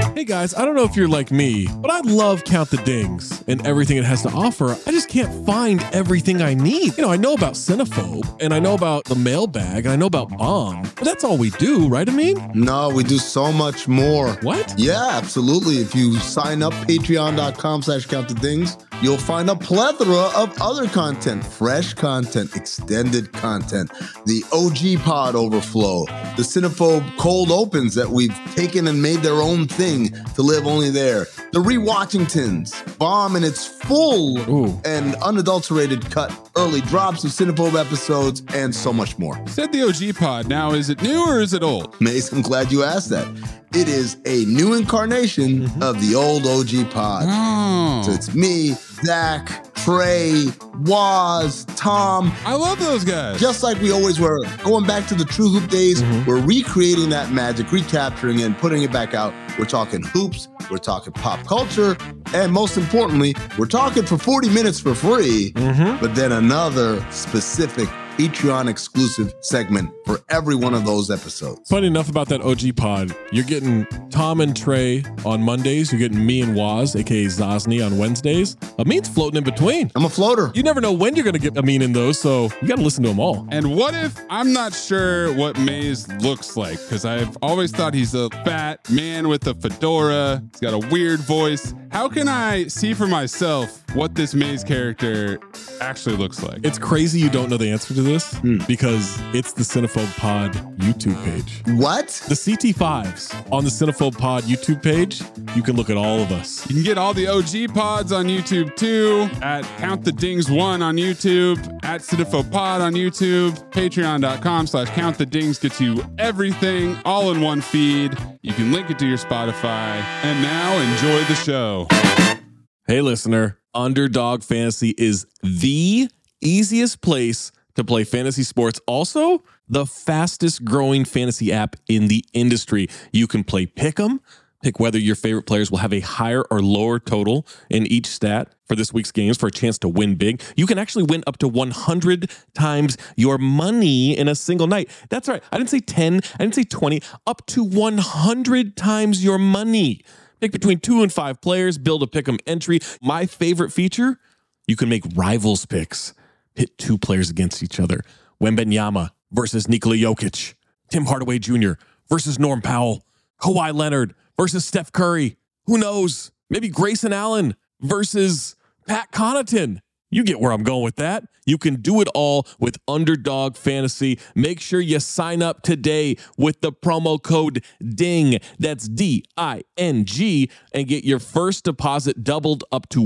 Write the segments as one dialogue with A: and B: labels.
A: Hey guys, I don't know if you're like me, but I love Count the Dings and everything it has to offer. I just can't find everything I need. I know about Cinephobe, and I know about the mailbag, and I know about Bomb, but that's all we do, right, Amin?
B: No, we do so much more.
A: What?
B: Yeah, absolutely. If you sign up, patreon.com/countthedings, you'll find a plethora of other content, fresh content, extended content, the OG Pod Overflow, the Cinephobe Cold Opens that we've taken and made their own thing to live only there, the Rewatchingtons, Bomb in its full and unadulterated cut, early drops of Cinephobe episodes, and so much more.
C: Said the OG Pod. Now, is it new or is it old?
B: Mace, I'm glad you asked that. It is a new incarnation of the old OG Pod.
C: Oh.
B: So it's me, Zach, Trey, Waz, Tom.
C: I love those guys.
B: Just like we always were. Going back to the True Hoop days, we're recreating that magic, recapturing it, and putting it back out. We're talking hoops, we're talking pop culture, and most importantly, we're talking for 40 minutes for free, but then another specific Patreon exclusive segment for every one of those episodes.
A: Funny enough about that OG Pod, you're getting Tom and Trey on Mondays, you're getting me and Waz, aka Zosny, on Wednesdays. Amin's floating in between.
B: I'm a floater.
A: You never know when you're going to get Amin in those, so you got to listen to them all.
C: And what if I'm not sure what Maze looks like? Because I've always thought he's a fat man with a fedora. He's got a weird voice. How can I see for myself what this Maze character actually looks like?
A: It's crazy you don't know the answer to this because it's the Cinephobe Pod YouTube page.
B: What?
A: The CT5s on the Cinephobe Pod YouTube page, you can look at all of us.
C: You can get all the OG pods on YouTube too, at Count the Dings 1 on YouTube, at Cinephobe Pod on YouTube, patreon.com/Count the Dings gets you everything all in one feed. You can link it to your Spotify. And now enjoy the show.
A: Hey listener, Underdog Fantasy is the easiest place to play fantasy sports. Also, the fastest growing fantasy app in the industry. You can play Pick'em, pick whether your favorite players will have a higher or lower total in each stat for this week's games for a chance to win big. You can actually win up to 100 times your money in a single night. That's right. I didn't say 10, I didn't say 20, up to 100 times your money. Pick between 2 and 5 players, build a Pick'em entry. My favorite feature, you can make rivals picks. Pit 2 players against each other. Wembanyama versus Nikola Jokic. Tim Hardaway Jr. versus Norm Powell. Kawhi Leonard versus Steph Curry. Who knows? Maybe Grayson Allen versus Pat Connaughton. You get where I'm going with that. You can do it all with Underdog Fantasy. Make sure you sign up today with the promo code DING. That's D-I-N-G, and get your first deposit doubled up to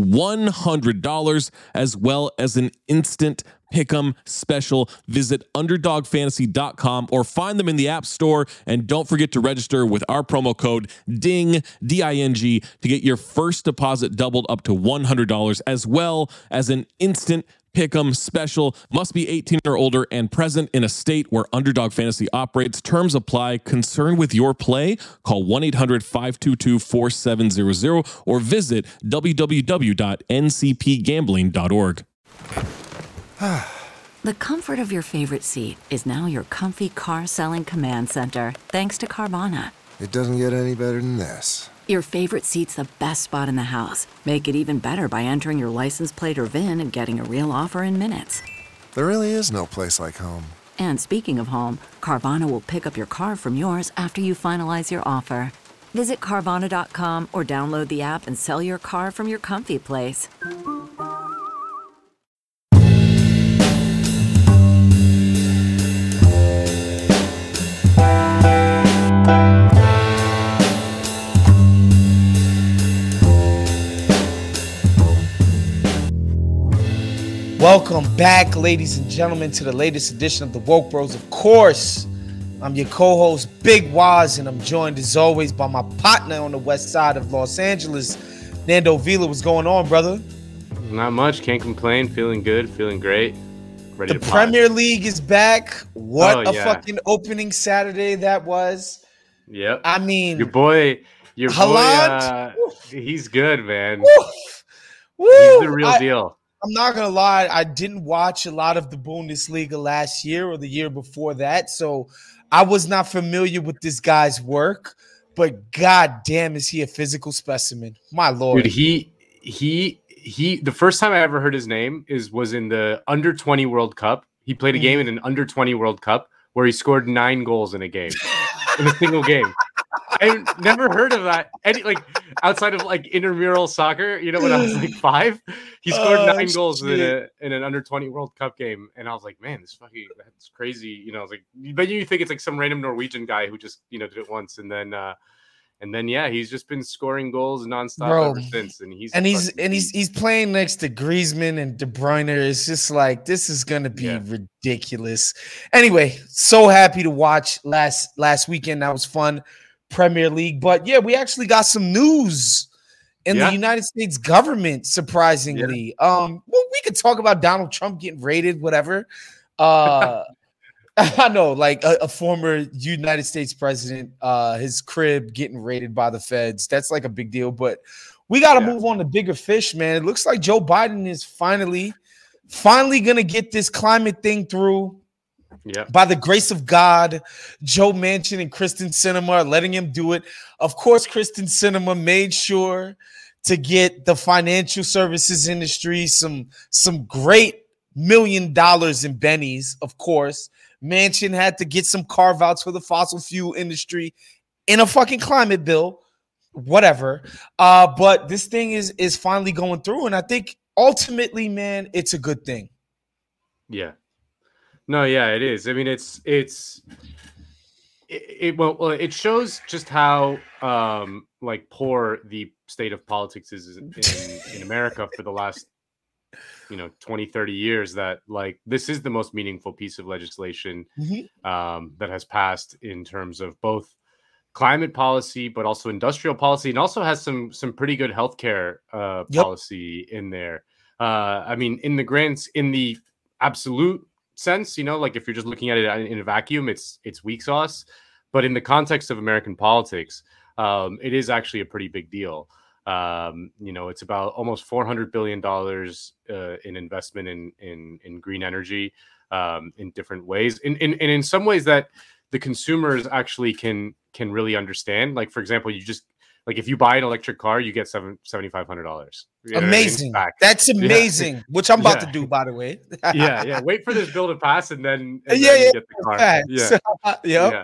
A: $100, as well as an instant Pick'em special. Visit underdogfantasy.com or find them in the App Store. And don't forget to register with our promo code DING, D-I-N-G, to get your first deposit doubled up to $100, as well as an instant Pick'em special. Must be 18 or older and present in a state where Underdog Fantasy operates. Terms apply. Concerned with your play? Call 1-800-522-4700 or visit www.ncpgambling.org.
D: The comfort of your favorite seat is now your comfy car selling command center, thanks to Carvana.
E: It doesn't get any better than this.
D: Your favorite seat's the best spot in the house. Make it even better by entering your license plate or VIN and getting a real offer in minutes.
E: There really is no place like home.
D: And speaking of home, Carvana will pick up your car from yours after you finalize your offer. Visit Carvana.com or download the app and sell your car from your comfy place.
F: Welcome back, ladies and gentlemen, to the latest edition of the Woke Bros. Of course, I'm your co-host, Big Waz, and I'm joined as always by my partner on the west side of Los Angeles, Nando Vila. What's going on, brother?
G: Not much. Can't complain. Feeling good. Feeling great. Ready
F: the
G: to
F: Premier League is back. What
G: yeah.
F: fucking opening Saturday that was.
G: Yep.
F: I mean,
G: your boy,
F: Haaland?
G: He's good, man.
F: Woo!
G: He's the real deal.
F: I'm not going to lie. I didn't watch a lot of the Bundesliga last year or the year before that, so I was not familiar with this guy's work. but god damn, is he a physical specimen? My lord,
G: Dude, he the first time I ever heard his name was in the under 20 World Cup. He played a game in an under 20 World Cup where he scored 9 goals in a game, in a single game. I never heard of that. Like outside of like intramural soccer, when I was like 5, he scored 9 goals in an under 20 World Cup game, and I was like, man, that's crazy. I was like, but you think it's like some random Norwegian guy who just did it once, and then yeah, he's just been scoring goals nonstop ever since, and he's
F: playing next to Griezmann and De Bruyne. It's just like, this is gonna be ridiculous. Anyway, so happy to watch last weekend. That was fun. Premier League, but yeah, we actually got some news in the United States government, surprisingly. Well, we could talk about Donald Trump getting raided, whatever. I know, like a former United States president, his crib getting raided by the feds. That's like a big deal, but we got to move on to bigger fish, man. It looks like Joe Biden is finally gonna get this climate thing through. Yeah. By the grace of God, Joe Manchin and Kristen Sinema are letting him do it. Of course, Kristen Sinema made sure to get the financial services industry some great $1 million in bennies. Of course, Manchin had to get some carve-outs for the fossil fuel industry in a fucking climate bill, whatever. But this thing is finally going through, and I think ultimately, man, it's a good thing.
G: Yeah. No, yeah, it is. I mean, it shows just how like poor the state of politics is in America for the last 20, 30 years, that like this is the most meaningful piece of legislation that has passed in terms of both climate policy, but also industrial policy, and also has some pretty good healthcare policy in there. I mean, in the absolute sense, like if you're just looking at it in a vacuum, it's weak sauce, but in the context of American politics, it is actually a pretty big deal. It's about almost $400 billion in investment in green energy in different ways, and in some ways that the consumers actually can really understand. Like, for example, like if you buy an electric car, you get $7,500.
F: Amazing. That's amazing. Which I'm about to do, by the way.
G: yeah. Wait for this bill to pass, and then you get the car.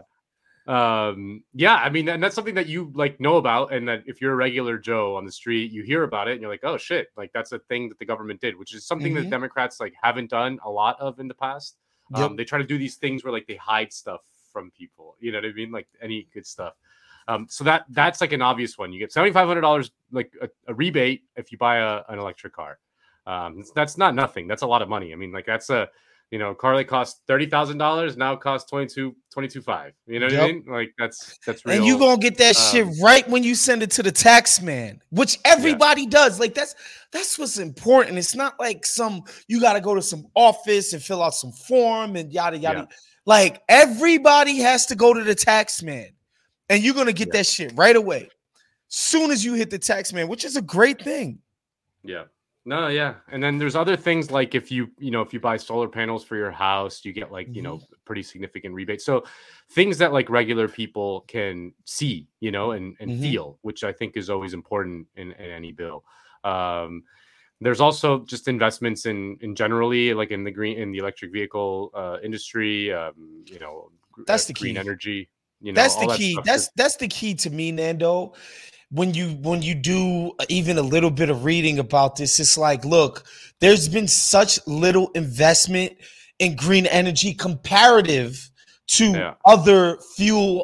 G: Yeah. I mean, and that's something that you like know about, and that if you're a regular Joe on the street, you hear about it, and you're like, oh shit, like that's a thing that the government did, which is something that Democrats like haven't done a lot of in the past. They try to do these things where like they hide stuff from people. You know what I mean? Like any good stuff. So that's like an obvious one. You get $7,500 like a rebate if you buy an electric car. That's not nothing. That's a lot of money. I mean, like that's a car that costs $30,000 now costs $22,500. You know what I mean? Like that's real.
F: And you gonna get that shit right when you send it to the tax man, which everybody does. Like that's what's important. It's not like you got to go to some office and fill out some form and yada yada. Like everybody has to go to the tax man. And you're going to get that shit right away, soon as you hit the tax man, which is a great thing.
G: Yeah. No, yeah. And then there's other things like if you buy solar panels for your house, you get like, pretty significant rebate. So things that like regular people can see, and feel, which I think is always important in any bill. There's also just investments in generally like in the electric vehicle industry,
F: that's the
G: green
F: key.
G: Energy.
F: That's the key. That's the key to me, Nando. When you do even a little bit of reading about this, it's like, look, there's been such little investment in green energy comparative to other fuel,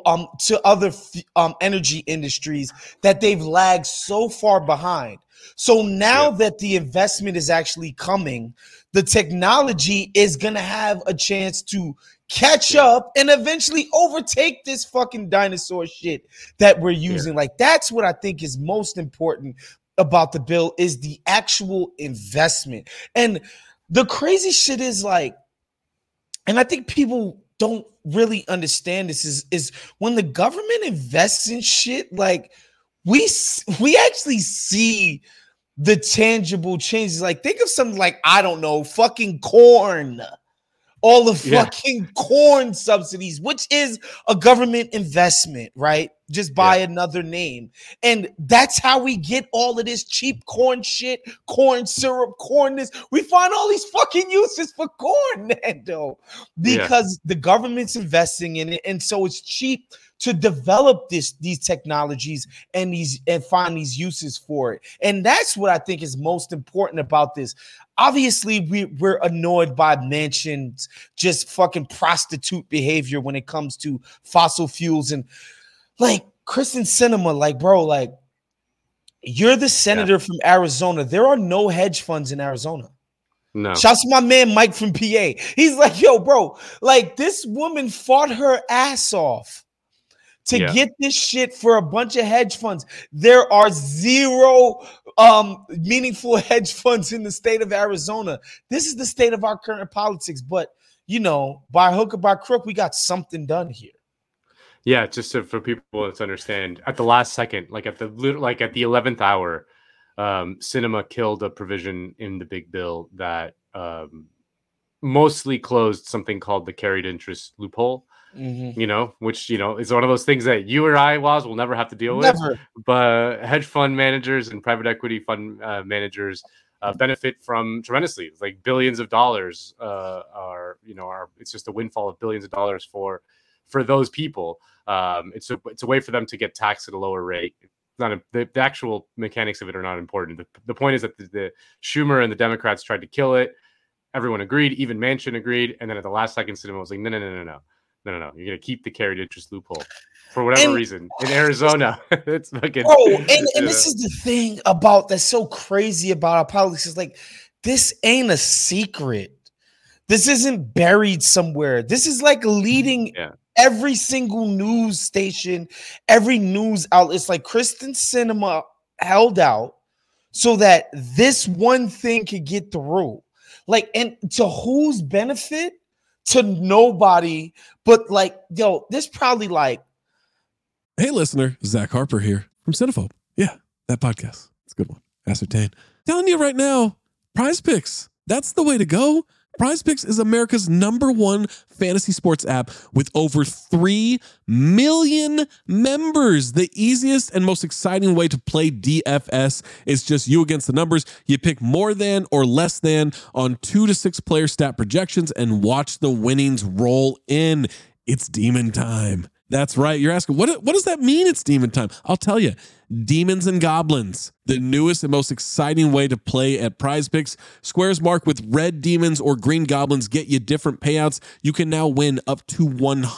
F: energy industries, that they've lagged so far behind. So now that the investment is actually coming, the technology is going to have a chance to catch up and eventually overtake this fucking dinosaur shit that we're using. Like, that's what I think is most important about the bill, is the actual investment. And the crazy shit is like, and I think people don't really understand this, is when the government invests in shit, like we actually see the tangible changes. Like, think of something like, I don't know, fucking corn all the fucking corn subsidies, which is a government investment, right? Just by another name. And that's how we get all of this cheap corn shit, corn syrup, corn this. We find all these fucking uses for corn, Nando, because the government's investing in it. And so it's cheap to develop these technologies and find these uses for it. And that's what I think is most important about this. Obviously, we're annoyed by Manchin's just fucking prostitute behavior when it comes to fossil fuels and like Kristen Sinema, like, bro, like, you're the senator from Arizona. There are no hedge funds in Arizona.
G: No.
F: Shouts to my man Mike from PA. He's like, yo, bro, like, this woman fought her ass off to get this shit for a bunch of hedge funds. There are zero meaningful hedge funds in the state of Arizona. This is the state of our current politics. But, you know, by hook or by crook, we got something done here.
G: Yeah, just for people to understand, at the last second, like at the 11th hour, Sinema killed a provision in the big bill that mostly closed something called the carried interest loophole. You know, which, you know, is one of those things that you or I, Woz, will never have to deal with. But hedge fund managers and private equity fund managers benefit from tremendously. It's like billions of dollars it's just a windfall of billions of dollars for those people. It's a way for them to get taxed at a lower rate. The actual mechanics of it are not important. The point is that the Schumer and the Democrats tried to kill it. Everyone agreed, even Manchin agreed, and then at the last second, Sinema was like, no. You're gonna keep the carried interest loophole for whatever reason in Arizona. It's fucking
F: and this is the thing about that's so crazy about our politics is like this ain't a secret. This isn't buried somewhere. This is like leading every single news station, every news outlet. It's like Kristen Sinema held out so that this one thing could get through. Like, and to whose benefit? To nobody, but like, yo, this probably like.
A: Hey, listener, Zach Harper here from Cinephobe. Yeah, that podcast. It's a good one. Ascertain. Telling you right now, Prize Picks. That's the way to go. Prize Picks is America's #1 fantasy sports app with over 3 million members. The easiest and most exciting way to play DFS is just you against the numbers. You pick more than or less than on 2 to 6 player stat projections and watch the winnings roll in. It's demon time. That's right. You're asking, what does that mean it's demon time? I'll tell you. Demons and Goblins, the newest and most exciting way to play at Prize Picks. Squares marked with red demons or green goblins get you different payouts. You can now win up to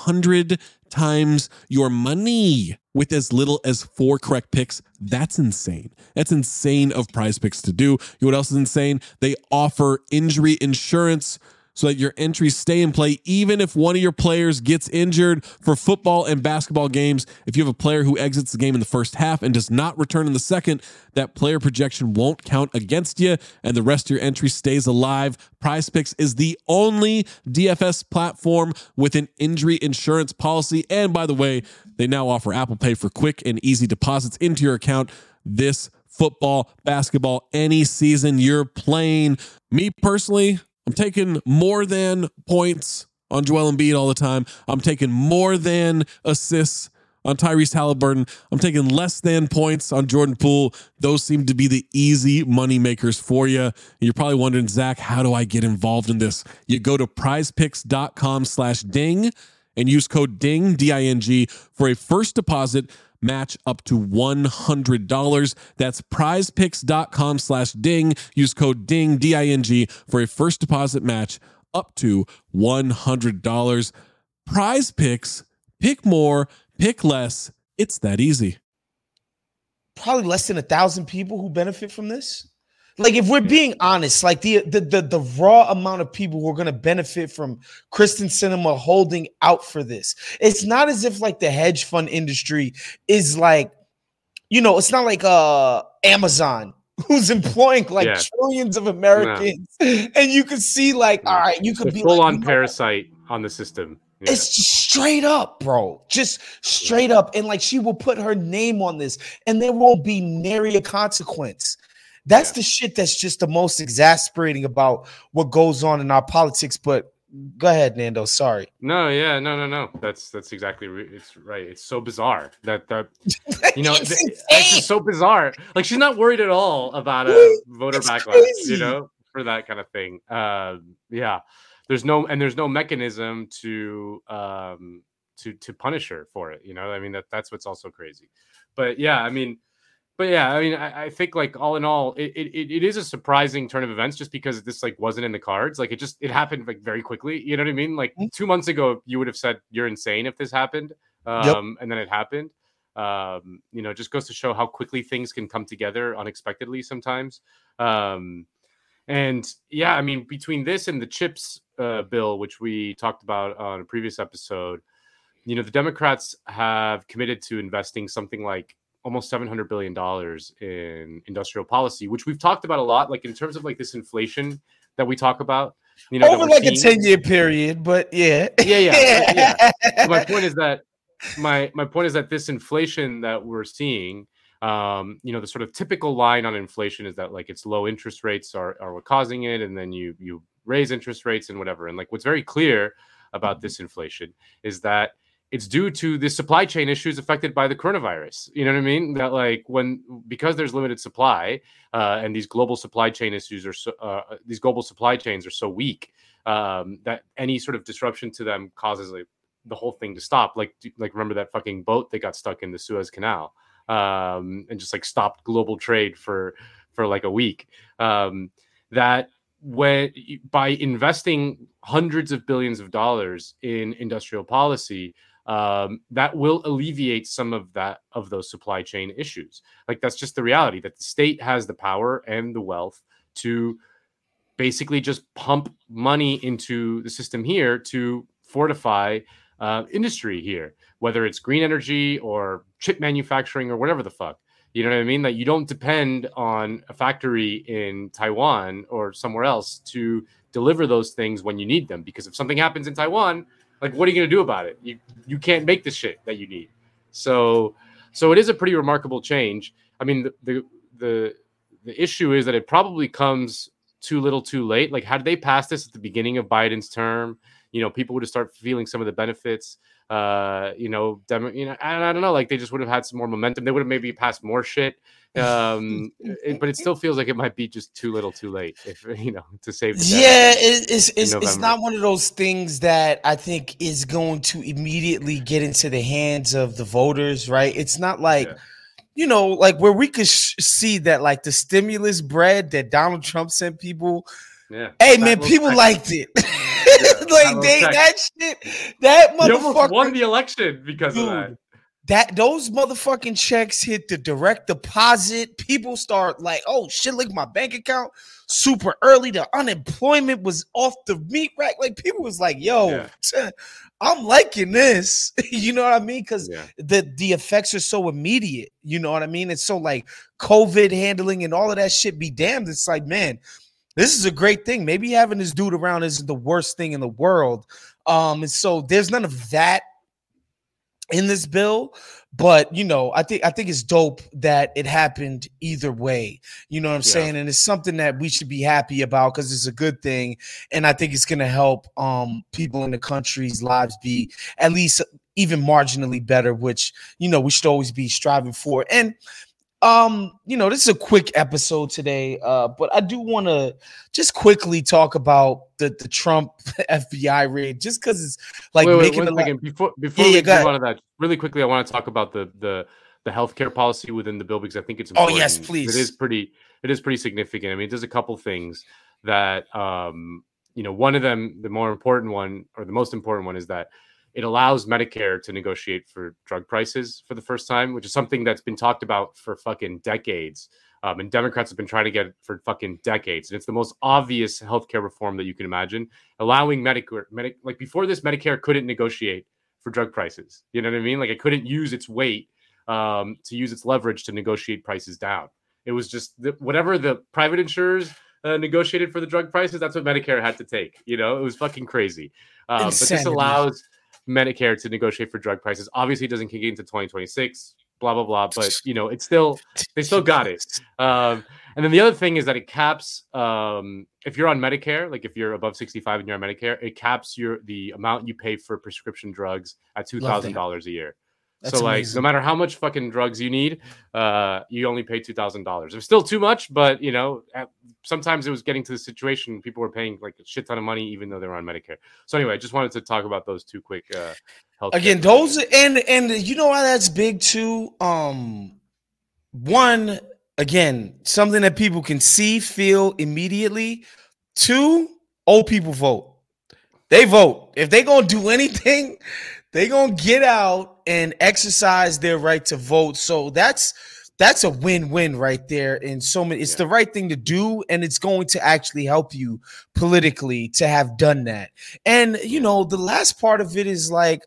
A: 100 times your money with as little as 4 correct picks. That's insane. That's insane of Prize Picks to do. You know what else is insane? They offer injury insurance so that your entries stay in play even if one of your players gets injured. For football and basketball games, if you have a player who exits the game in the first half and does not return in the second, that player projection won't count against you and the rest of your entry stays alive. Prize Picks is the only DFS platform with an injury insurance policy. And by the way, they now offer Apple Pay for quick and easy deposits into your account this football, basketball, any season you're playing. Me personally, I'm taking more than points on Joel Embiid all the time. I'm taking more than assists on Tyrese Halliburton. I'm taking less than points on Jordan Poole. Those seem to be the easy money makers for you. You're probably wondering, Zach, how do I get involved in this? You go to prizepicks.com/ding and use code DING, D-I-N-G, for a first deposit match up to $100. That's prizepicks.com/ding. Use code DING, D-I-N-G, for a first deposit match up to $100. Prize Picks, pick more, pick less. It's that easy.
F: Probably less than 1,000 people who benefit from this. Like, if we're being honest, like the raw amount of people who are going to benefit from Kristen Sinema holding out for this, it's not as if like the hedge fund industry is like, you know, it's not like Amazon who's employing like trillions of Americans, and you could see like, all right, you could be
G: full
F: like,
G: on parasite on the system.
F: Yeah. It's just straight up, bro. Just straight up, and like she will put her name on this, and there won't be nary a consequence. That's the shit that's just the most exasperating about what goes on in our politics. But Go ahead, Nando. Sorry.
G: No, yeah, no. That's exactly it's right. It's so bizarre that it's just so bizarre. Like she's not worried at all about a voter backlash,
F: crazy.
G: for that kind of thing. Yeah, there's no mechanism to punish her for it. I mean that's what's also crazy. But yeah, I mean, I think like all in all, it is a surprising turn of events just because this like wasn't in the cards. Like it happened like very quickly. You know what I mean? Like 2 months ago, you would have said you're insane if this happened. And then it happened. Just goes to show how quickly things can come together unexpectedly sometimes. And yeah, I mean, between this and the CHIPS bill, which we talked about on a previous episode, the Democrats have committed to investing something like almost $700 billion in industrial policy, which we've talked about a lot, like in terms of like this inflation that we talk about,
F: over like a 10-year period, but yeah.
G: So my point is that this inflation that we're seeing, the sort of typical line on inflation is that like it's low interest rates are what causing it, and then you raise interest rates and whatever. And like what's very clear about this inflation is that it's due to the supply chain issues affected by the coronavirus. You know what I mean? That like because there's limited supply and these global supply chain issues these global supply chains are so weak that any sort of disruption to them causes like the whole thing to stop. Like remember that fucking boat that got stuck in the Suez Canal and just like stopped global trade for like a week. That by investing hundreds of billions of dollars in industrial policy, that will alleviate some of those supply chain issues. Like that's just the reality that the state has the power and the wealth to basically just pump money into the system here to fortify industry here, whether it's green energy or chip manufacturing or whatever the fuck. You know what I mean? That you don't depend on a factory in Taiwan or somewhere else to deliver those things when you need them. Because if something happens in Taiwan, like, what are you going to do about it? You can't make the shit that you need. So it is a pretty remarkable change. I mean, the issue is that it probably comes too little too late. Like, had they passed this at the beginning of Biden's term, people would have started feeling some of the benefits. I don't know, like they just would have had some more momentum. They would have maybe passed more shit. But it still feels like it might be just too little too late if to save the
F: it's not one of those things that I think is going to immediately get into the hands of the voters, right? It's not like like where we could see that like the stimulus bread that Donald Trump sent people.
G: Yeah.
F: Hey man, people liked it. That motherfucker,
G: he almost won the election because of that.
F: Those motherfucking checks hit the direct deposit. People start like, oh shit, look at my bank account super early. The unemployment was off the meat rack. Like people was like, yo, I'm liking this. You know what I mean? Because the effects are so immediate. You know what I mean? It's so like COVID handling and all of that shit be damned. It's like, man, this is a great thing. Maybe having this dude around isn't the worst thing in the world. And so there's none of that in this bill, but I think it's dope that it happened either way. You know what I'm saying? And it's something that we should be happy about because it's a good thing, and I think it's going to help people in the country's lives be at least even marginally better, which we should always be striving for. And this is a quick episode today, but I do want to just quickly talk about the Trump FBI raid, just because it's like making a
G: second. Before we move on to that, really quickly, I want to talk about the healthcare policy within the bill because I think it's important.
F: Oh yes, please.
G: It is pretty significant. I mean, there's a couple things that one of them, the more important one or the most important one, is that it allows Medicare to negotiate for drug prices for the first time, which is something that's been talked about for fucking decades. And Democrats have been trying to get it for fucking decades. And it's the most obvious healthcare reform that you can imagine, allowing Medicare, like before this, Medicare couldn't negotiate for drug prices. You know what I mean? Like it couldn't use its weight to use its leverage to negotiate prices down. It was just whatever the private insurers negotiated for the drug prices, that's what Medicare had to take. It was fucking crazy. But this allows Medicare to negotiate for drug prices. Obviously, it doesn't kick into 2026. Blah blah blah. But it's still they still got it. And then the other thing is that it caps if you're on Medicare, like if you're above 65 and you're on Medicare, it caps the amount you pay for prescription drugs at $2,000 a year.
F: That's
G: so like
F: amazing.
G: no matter how much fucking drugs you need, you only pay $2,000. It's still too much, but sometimes it was getting to the situation people were paying like a shit ton of money even though they were on Medicare. So anyway, I just wanted to talk about those two quick health.
F: Again, those and you know why that's big too. One, again, something that people can see, feel immediately. Two, old people vote. They vote. If they gonna do anything, they gonna get out and exercise their right to vote. So that's a win-win right there. In so many, it's the right thing to do, and it's going to actually help you politically to have done that. And the last part of it is like,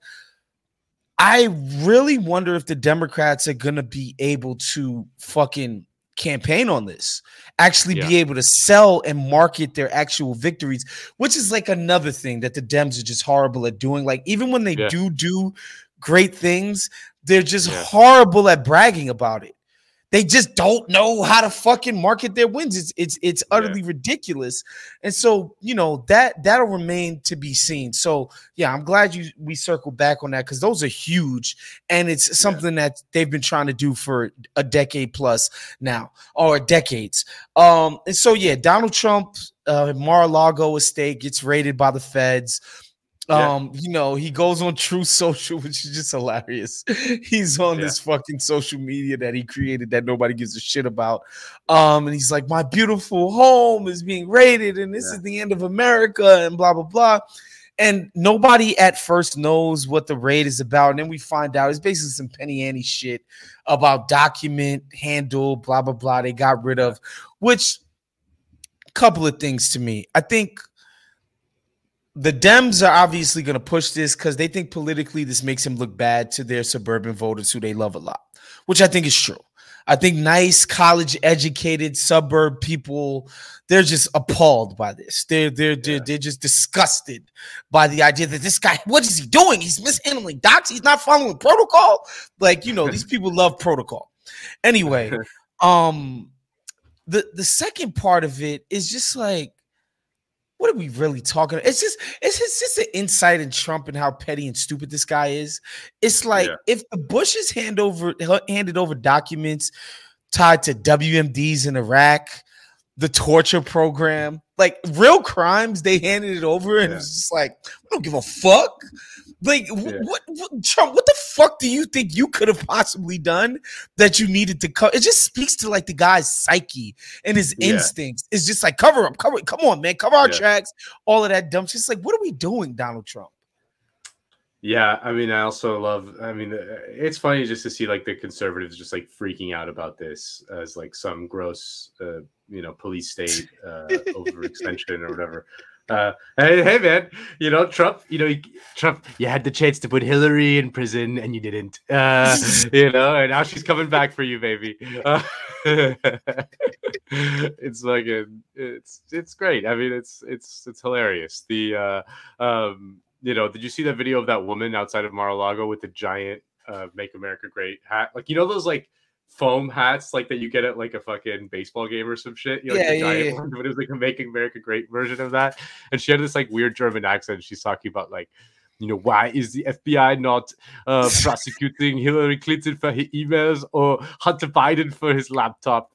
F: I really wonder if the Democrats are gonna be able to fucking campaign on this, actually be able to sell and market their actual victories, which is like another thing that the Dems are just horrible at doing. Like even when they do great things, they're just horrible at bragging about it. They just don't know how to fucking market their wins. It's utterly ridiculous. And so, that'll remain to be seen. So yeah, I'm glad we circled back on that because those are huge. And it's something that they've been trying to do for a decade plus now, or decades. And so yeah, Donald Trump, Mar-a-Lago estate gets raided by the feds. He goes on True Social, which is just hilarious. He's on this fucking social media that he created that nobody gives a shit about. And he's like, my beautiful home is being raided and this is the end of America and blah, blah, blah. And nobody at first knows what the raid is about. And then we find out it's basically some penny ante shit about document handle, blah, blah, blah. They got rid of, which couple of things to me. I think the Dems are obviously going to push this because they think politically this makes him look bad to their suburban voters who they love a lot, which I think is true. I think nice, college-educated suburb people, they're just appalled by this. They're just disgusted by the idea that this guy, what is he doing? He's mishandling docs. He's not following protocol. Like, these people love protocol. Anyway, the second part of it is just like, what are we really talking about? It's just an insight in Trump and how petty and stupid this guy is. It's like if the Bushes handed over documents tied to WMDs in Iraq, the torture program, like real crimes, they handed it over and it was just like, we don't give a fuck. Like, what, Trump, what the fuck do you think you could have possibly done that you needed to cover? It just speaks to like the guy's psyche and his instincts. It's just like, cover up. Come on, man, cover our tracks, all of that dumb shit. It's like, what are we doing, Donald Trump?
G: Yeah, I mean, it's funny just to see like the conservatives just like freaking out about this as like some gross, police state overextension or whatever. Hey, man, Trump, Trump, you had the chance to put Hillary in prison and you didn't, and now she's coming back for you, baby. It's like, it's great. I mean, it's hilarious. Did you see that video of that woman outside of Mar-a-Lago with the giant Make America Great hat? Like, those like foam hats like that you get at like a fucking baseball game or some shit. One, but it was like a Make America Great version of that. And she had this like weird German accent. She's talking about like, why is the FBI not prosecuting Hillary Clinton for her emails or Hunter Biden for his laptop?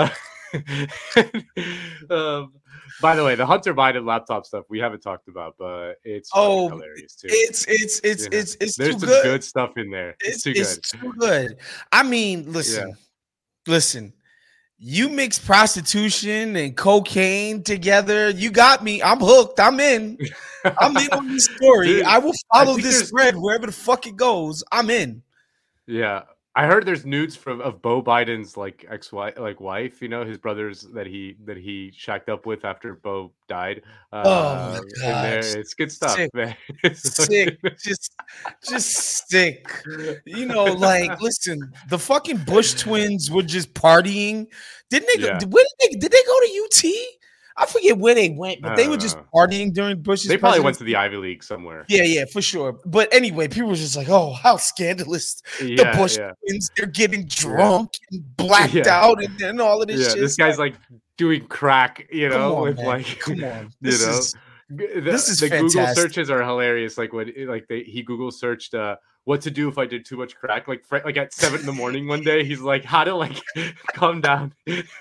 G: By the way, the Hunter Biden laptop stuff we haven't talked about, but it's hilarious too.
F: It's
G: there's
F: too
G: some
F: good.
G: Good stuff in there. It's too
F: good. I mean, listen. You mix prostitution and cocaine together. You got me. I'm hooked. I'm in. I'm in on this story. Dude, I will follow this thread wherever the fuck it goes. I'm in.
G: Yeah. I heard there's nudes of Beau Biden's like wife, his brothers that he shacked up with after Beau died.
F: Oh my god,
G: it's good stuff, sick. Man.
F: Sick, just sick. Like listen, the fucking Bush twins were just partying. Didn't they? Did they go to UT? I forget where they went, but they were just partying during Bush's.
G: They probably went to the Ivy League somewhere.
F: Yeah, for sure. But anyway, people were just like, "Oh, how scandalous!" The Bush twins, they're getting drunk and blacked out, and all of this shit.
G: This guy's like doing crack, you know, with like,
F: come on,
G: this
F: is
G: the
F: fantastic.
G: Google searches are hilarious. Like when he Google searched what to do if I did too much crack, like at 7 a.m. one day, he's like, how to like calm down.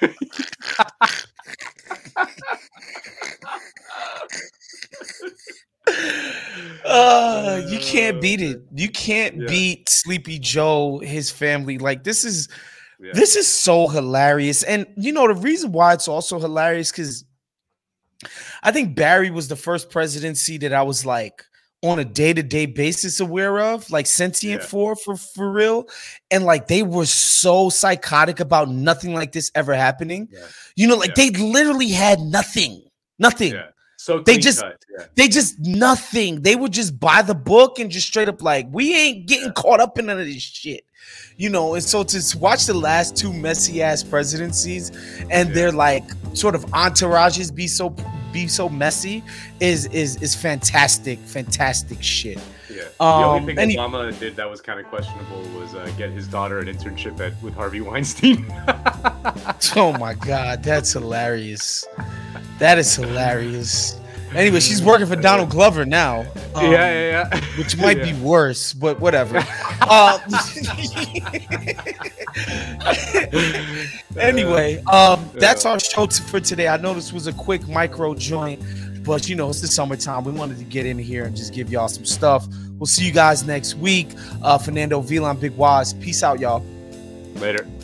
F: You can't beat it. You can't beat Sleepy Joe, his family. Like this is so hilarious. And you know the reason why it's also hilarious, because I think Barry was the first presidency that I was like on a day-to-day basis aware of, like sentient for real. And like they were so psychotic about nothing like this ever happening. You know, like they literally had nothing.
G: So
F: they just nothing. They would just buy the book and just straight up like, we ain't getting caught up in none of this shit. You know, and so to watch the last 2 messy ass presidencies and their like sort of entourages be so messy is fantastic shit.
G: Yeah. The only thing Obama did that was kind of questionable was get his daughter an internship with Harvey Weinstein.
F: Oh my God, that's hilarious. That is hilarious. Anyway, she's working for Donald Glover now. Which might be worse, but whatever. Anyway, that's our show for today. I know this was a quick micro joint, but you know, it's the summertime. We wanted to get in here and just give y'all some stuff. We'll see you guys next week. Fernando Vila, Big Waz. Peace out, y'all.
G: Later.